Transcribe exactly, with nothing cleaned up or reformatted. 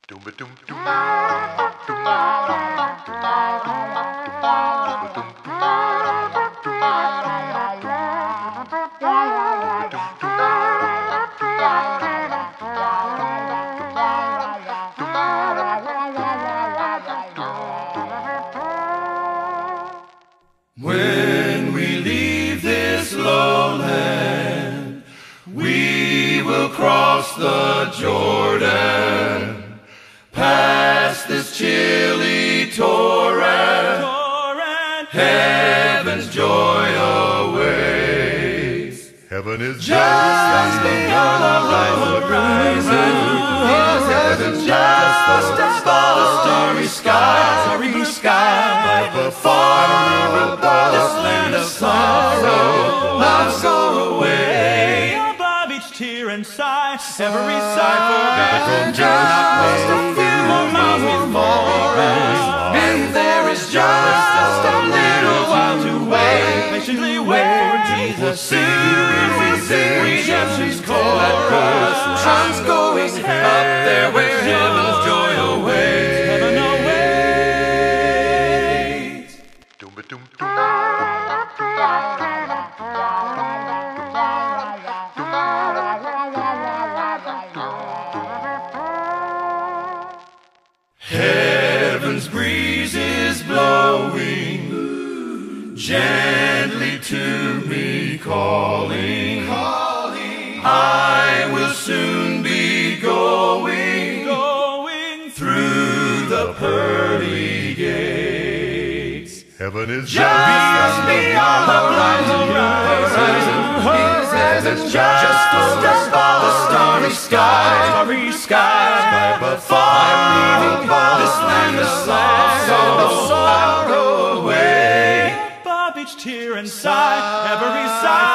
When we leave this lowland, we will cross the Jordan, past this chilly torrent, torrent. Heaven's joy awaits. Heaven is just beyond the horizon. Heaven is just above the starry sky, starry sky, far above this land of sorrow. Love's go away above each tear and sigh, every sigh forgotten. Just a few more miles before us, and there is just a little while to wait. Patiently wait for Jesus. Soon we sing redemption's chorus. Sun's going up there where heaven's joy awaits. Heaven awaits. Heaven's breeze is blowing gently to me, calling, calling. I will soon be going, Going through the pearly gates. Heaven is Just beyond the horizon, heaven's just above the starry sky, starry sky, above, far above this land of sorrow, sorrow away. above each tear and sigh, every sigh